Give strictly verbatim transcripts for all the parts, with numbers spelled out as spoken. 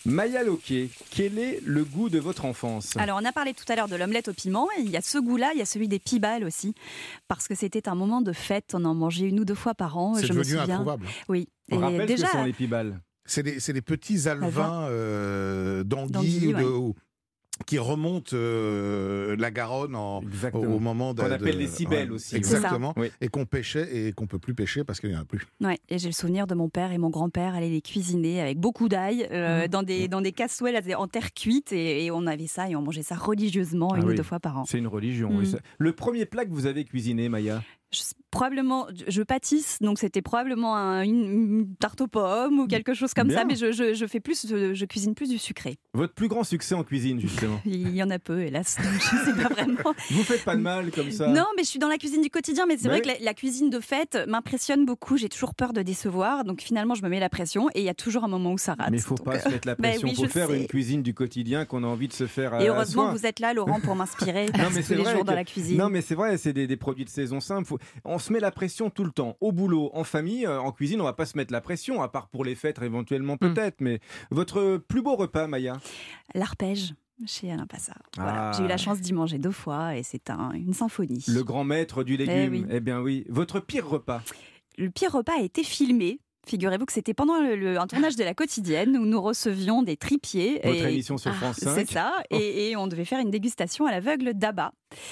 Maya Loquet, quel est le goût de votre enfance ? Alors, on a parlé tout à l'heure de l'omelette au piment. Et il y a ce goût-là, il y a celui des pibales aussi. Parce que c'était un moment de fête. On en mangeait une ou deux fois par an. C'est je me devenu souviens. introuvable. Oui. On Et rappelle déjà, ce que sont les pibales. C'est des, c'est des petits alevins euh, d'anguilles D'anguilles, ou de- ouais. ou- qui remontent euh, la Garonne en, au, Exactement. au moment de, Qu'on appelle de- les cibelles aussi. Exactement. C'est ça. Oui. Et qu'on pêchait et qu'on peut plus pêcher parce qu'il n'y en a plus. ouais. Et j'ai le souvenir de mon père et mon grand-père aller les cuisiner avec beaucoup d'ail euh, Mmh. dans des dans des casseroles en terre cuite et, et on avait ça et on mangeait ça religieusement Ah une oui. ou deux fois par an. C'est une religion. Mm. Oui, ça. Le premier plat que vous avez cuisiné, Maya ? Je, probablement, je pâtisse, donc c'était probablement un- une, une tarte aux pommes ou quelque chose comme Bien. ça, mais je, je, je fais plus, je, je cuisine plus du sucré. Votre plus grand succès en cuisine, justement ? Il y en a peu, hélas, donc je sais pas vraiment. Vous faites pas de mal comme ça ? Non, mais je suis dans la cuisine du quotidien, mais c'est Bah vrai oui. que la, la cuisine de fête m'impressionne beaucoup. J'ai toujours peur de décevoir, donc finalement je me mets la pression et il y a toujours un moment où ça rate. Mais il faut donc, pas euh, se mettre la bah pression. Il oui, faut je faire sais. une cuisine du quotidien qu'on a envie de se faire à, Et à heureusement soi. que vous êtes là, Laurent, pour m'inspirer Non, mais tous c'est les vrai jours que- dans la cuisine. Non, mais c'est vrai, c'est des, des produits de saison simples. Faut- On se met la pression tout le temps. Au boulot, en famille, euh, en cuisine, on va pas se mettre la pression, à part pour les fêtes éventuellement peut-être. Mais votre plus beau repas, Maya ? L'arpège chez Alain Passard. Ah. Voilà. J'ai eu la chance d'y manger deux fois et c'est un- une symphonie. Le grand maître du légume. oui. Eh bien oui. Votre pire repas ? Le pire repas a été filmé. Figurez-vous que c'était pendant le, le- un tournage de La Quotidienne où nous recevions des tripiers. Votre et- émission sur Ah, France cinq. C'est ça. Et, et on devait faire une dégustation à l'aveugle d'Abba.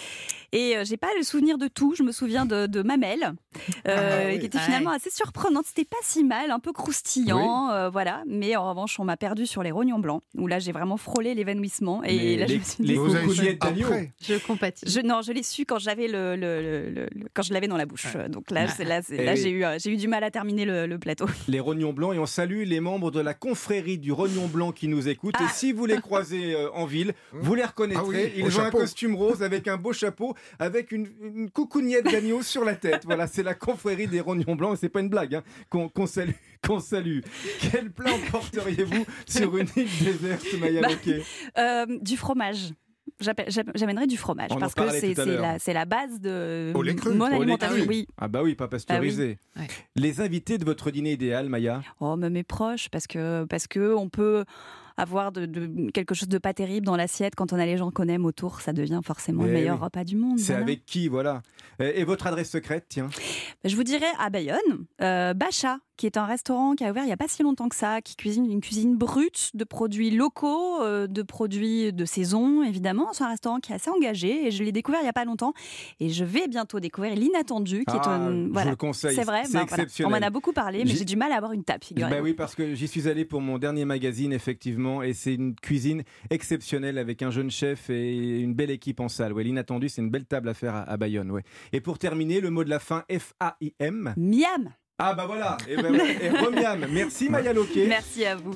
Et euh, j'ai pas le souvenir de tout. Je me souviens de, de mamelles, euh, Ah oui. qui était Ouais. finalement assez surprenante. C'était pas si mal, un peu croustillant, euh, voilà. Mais en revanche, on m'a perdu sur les rognons blancs, où là j'ai vraiment frôlé l'évanouissement. Et Mais là, je les- me suis dit, les Vous avez coucouillettes su d'agneau. après. Je compatis. je, non, je l'ai su quand j'avais le, le- le- le- le- quand je l'avais dans la bouche. Donc là, c'est- là, c'est- Eh là, oui. j'ai eu, euh, j'ai eu du mal à terminer le, le plateau. Les rognons blancs, et on salue les membres de la confrérie du rognon blanc qui nous écoutent. Et si vous les croisez euh, en ville, vous les reconnaîtrez. Ah oui, au Ils ont chapeau. un costume rose avec un beau chapeau, avec une, une coucougnette d'agneau sur la tête. Voilà, c'est la confrérie des rognons blancs. Et c'est pas une blague, hein, qu'on qu'on salue, qu'on salue. Quel plat emporteriez-vous sur une île déserte, Maya Bah, Loquet ? Euh, du fromage. J'appelle- j'app- J'amènerais du fromage On en parce que parlait c'est tout à c'est l'heure. la, c'est la base de Au lait cru. mon Au lait alimentation. cru. Oui. Ah bah oui, pas pasteurisé. Ah oui. Ouais. Les invités de votre dîner idéal, Maya ? Oh, mais mes proches, parce que parce que on peut avoir de, de- quelque chose de pas terrible dans l'assiette quand on a les gens qu'on aime autour, ça devient forcément Eh le meilleur oui. repas du monde. C'est voilà. avec qui, voilà. Et et votre adresse secrète, tiens ? Je vous dirais à Bayonne, euh, Bacha, qui est un restaurant qui a ouvert il n'y a pas si longtemps que ça, qui cuisine une cuisine brute de produits locaux, euh, de produits de saison, évidemment. C'est un restaurant qui est assez engagé et je l'ai découvert il n'y a pas longtemps. Et je vais bientôt découvrir l'Inattendu, qui est Ah, un... je voilà. le conseille. C'est vrai, C'est ben voilà. exceptionnel. On m'en a beaucoup parlé, mais J'ai- j'ai du mal à avoir une table, figurez-vous. Bah oui, parce que j'y suis allé pour mon dernier magazine, effectivement, et c'est une cuisine exceptionnelle avec un jeune chef et une belle équipe en salle. Ouais, l'inattendu, c'est une belle table à faire à, à Bayonne. Ouais. Et pour terminer, le mot de la fin, F A I M. Miam. Ah bah voilà, et, ben, et remiam. Merci Maya Loquet. Merci à vous.